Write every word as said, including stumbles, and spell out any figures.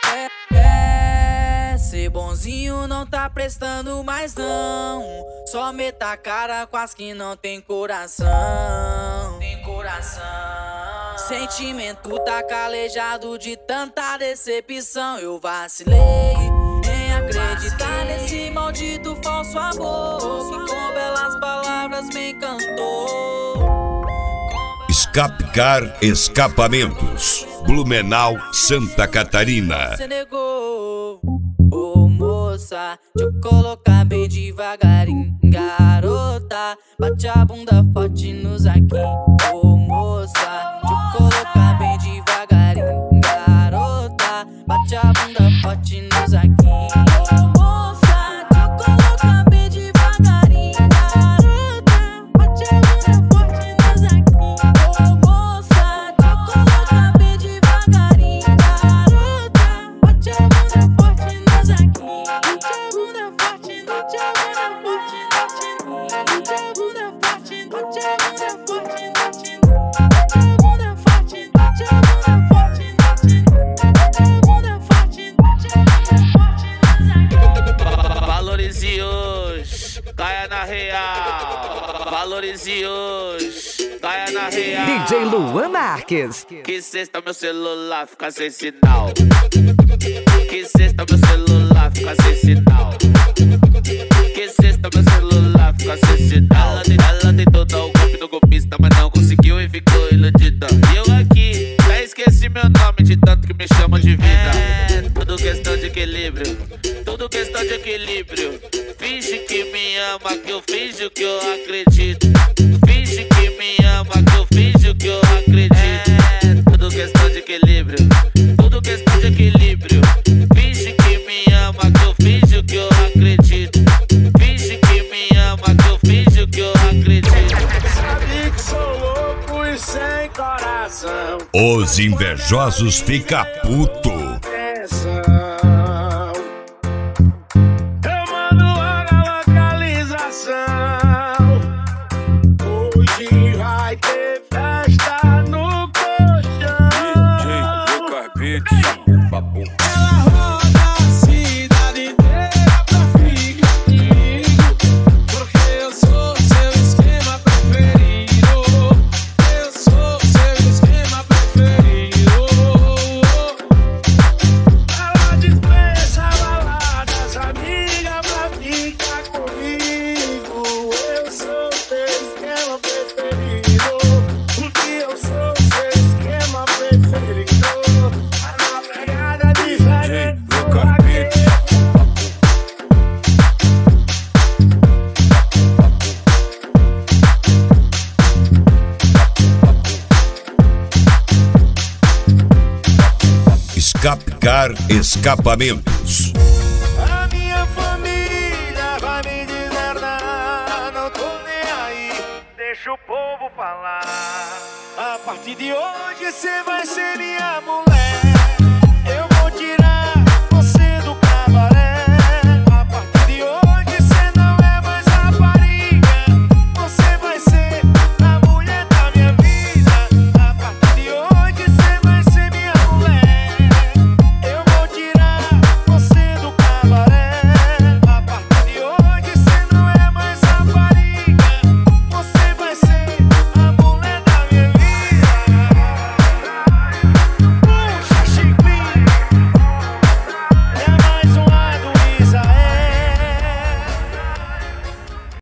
É, é, ser bonzinho não tá prestando mais não. Só meta a cara com as que não tem coração. Tem coração. Sentimento tá calejado de tanta decepção. Eu vacilei em acreditar nesse maldito falso amor que com belas palavras me encantou. Escapcar Escapamentos, Blumenau, Santa Catarina. Você negou, ô moça, deixa eu colocar bem devagarinho. Garota, bate a bunda forte nos aqui. Ô moça, deixa eu colocar bem devagarinho. Garota, bate a bunda forte nos aqui. Valorize hoje, caia na real. Valorize hoje, caia na real. D J Luan Marques. Que sexta meu celular fica sem sinal. Que sexta meu celular fica sem sinal. Que sexta meu celular fica sem sinal. Ela, tem, ela tentou dar o golpe no golpista, mas não conseguiu e ficou iludida. E eu aqui, já esqueci meu nome de tanto que me chamam de vida. É, tudo questão de equilíbrio. Tudo questão de equilíbrio. Finge que me ama, que eu finjo que eu acredito. Finge que me ama, que eu finjo que eu acredito. É, tudo questão de equilíbrio. Tudo questão de equilíbrio. Finge que me ama, que eu finjo que eu acredito. Finge que me ama, que eu finjo que eu acredito. Sabe que sou louco e sem coração. Os invejosos fica puto. Hoje vai ter festa no colchão. D J Lucas Beats, papo. Ela roda a cidade inteira pra ficar comigo, porque eu sou seu esquema preferido. Eu sou seu esquema preferido. Ela dispensa baladas, amiga, pra ficar comigo. Eu sou seu esquema preferido, porque eu sou seu esquema preferido. Na pegada diferente, Lucas Beats. Escapcar Escapamentos. a minha família vai me desertar. Não tô nem aí, deixa o povo falar. A partir de hoje cê vai ser minha mulher.